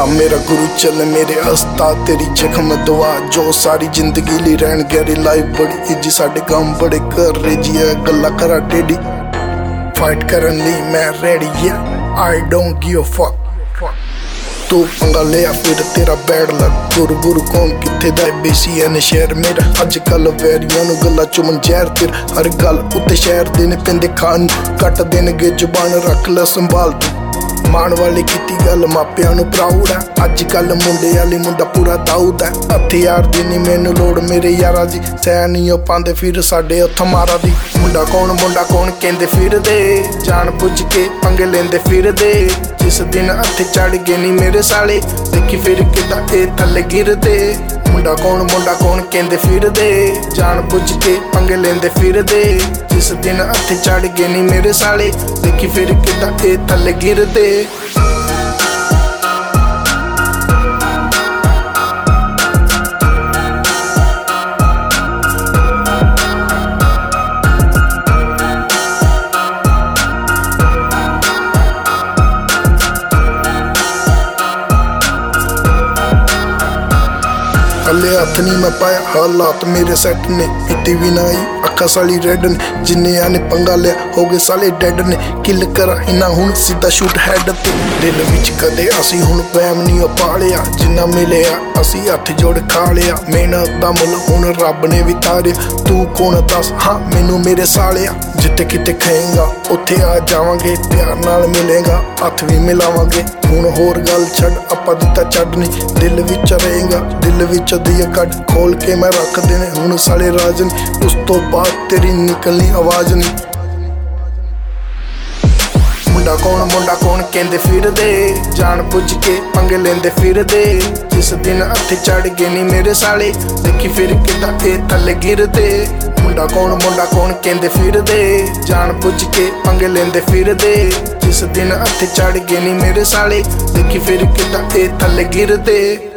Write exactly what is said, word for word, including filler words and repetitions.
अल्लाह मेरा गुरु चल मेरे अस्ता तेरी जख्म दुआ जो सारी जिंदगी ली रहन गहरी लाइफ बड़ी इजी साडे काम बड़े कर रहे जी गल्ला करा टेडी फाइट करन ली मैं रेडी है I don't give a fuck तू पंगा लिया फिर तेरा बैड लग गुरु गुरु कौन किथे दा बेसी एन शहर मेरा अज कल वैरियां नू गल्ला चुमन जहर तेर हर गल उत्ते शहर देने पेंदे खान कट देणगे जुबान रख ले संभाल तू मान वाली कीती गल मापियां नू प्राउड है अज कल मुंडे वाली मुंडा पूरा दाऊद है हथियार दी नी मैनू लोड़ मेरे यारा दी सै नी पांदे फिर साडे हथ मारा दी मुंडा कौन मुंडा कौन कहंदे फिरदे जान बुझ के पंगे लेंदे फिरदे जिस दिन हथे चढ़ गए नी मेरे साले देखी फिर किदा ए थल्ले गिरदे मुंडा कौन मुंडा कौन कहंदे फिरदे जान बुझ के पंगे लेंदे फिरदे जिस दिन हथे चढ़ गए नी मेरे साले देखी फिर किदा ए थल्ले गिरदे हले हथ नहीं मैं पाया हालात मेरे सेट ने पीती भी ना आई अखा साली रेड ने जिन्ने आने पंगा लिया हो गए साले डेड ने किल करा इना हुण सीधा शूट हैड ते दिल विच कदे असी हुण वहम नहीं पालिया जिन्ना मिलिया असी हथ जोड़ खा लिया मेहनत दा मुल हुण रब ने भी तारिया तू कौन दस हाँ मैनू मेरे सालिया जिते किते खाएगा उत्थे आ जावांगे प्यार नाल मिलेगा हथ भी मिलावांगे हुण होर गल छड़ आपां दिता छड्डनी दिल विच रहेगा दिल विच दिया कट खोल के मैं रख देने हुण साले राज ने उस तो बाद तेरी निकलनी आवाज नहीं मुंडा कौन मुंडा कौन कहंदे फिरदे जान बुझ के पंगे लेंदे फिरदे जिस दिन हथे चढ़ गए नी मेरे साले देखी फिर किदा ए थल्ले गिरदे मुंडा कौन मुंडा कौन कहंदे फिरदे जान बुझ के पंगे लेंदे फिरदे जिस दिन हथे चढ़ गए नी मेरे साले देखी फिर किदा ए थल्ले गिरदे।